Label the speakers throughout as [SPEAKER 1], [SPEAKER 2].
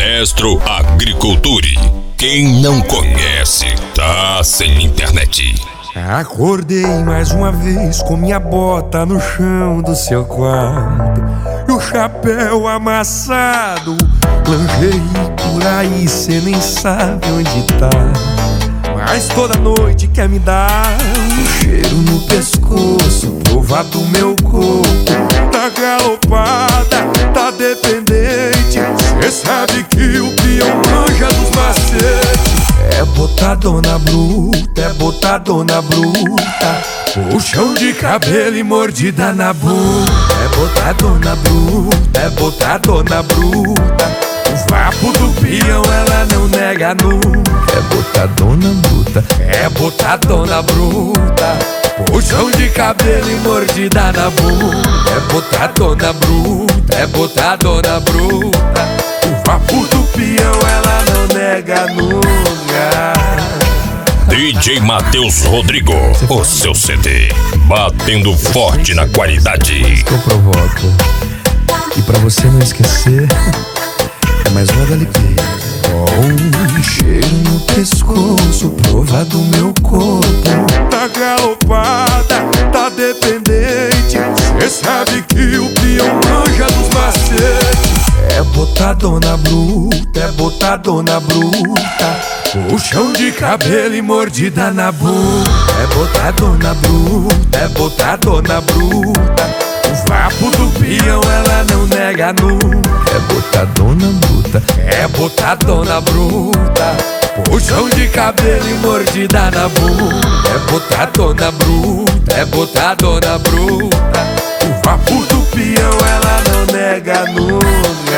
[SPEAKER 1] Destro Agriculture. Quem não conhece, tá sem internet.
[SPEAKER 2] Acordei mais uma vez com minha bota no chão do seu quarto e o chapéu amassado. Lingerie por aí, cê nem sabe onde tá, mas toda noite quer me dar um cheiro no pescoço, provar do meu corpo. Tá galopada, tá dependente, cê sabe que o peão manja dos macetes. É botadona bruta, é botadona bruta, puxão de cabelo e mordida na bunda. É botadona bruta, é botadona bruta, o vapo do peão ela não nega nunca. É botadona bruta, é botadona bruta, puxão de cabelo e mordida na bunda. É botadona bruta, é botadona bruta, o vapo do peão ela não nega nunca.
[SPEAKER 1] DJ Matheus Rodrigo, o seu CD, batendo forte na qualidade.
[SPEAKER 2] Que eu provoco. E pra você não esquecer, é mais uma da LP. Um cheiro no pescoço, prova do meu corpo. Tá galopada, tá dependente, cê sabe que o peão manja dos macetes. É botadona bruta, é botadona bruta, puxão de cabelo e mordida na bunda. É botadona bruta, é botadona bruta, o vapo do peão ela não nega nunca. É botadona bruta, é botadona bruta, puxão de cabelo e mordida na bunda. É botadona bruta, é botadona bruta, o vapo do peão ela não nega nunca.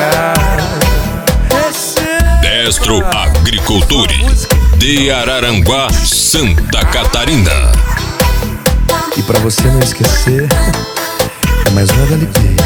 [SPEAKER 1] Destro Agriculture, de Araranguá, Santa Catarina.
[SPEAKER 2] E pra você não esquecer, é mais uma da LP.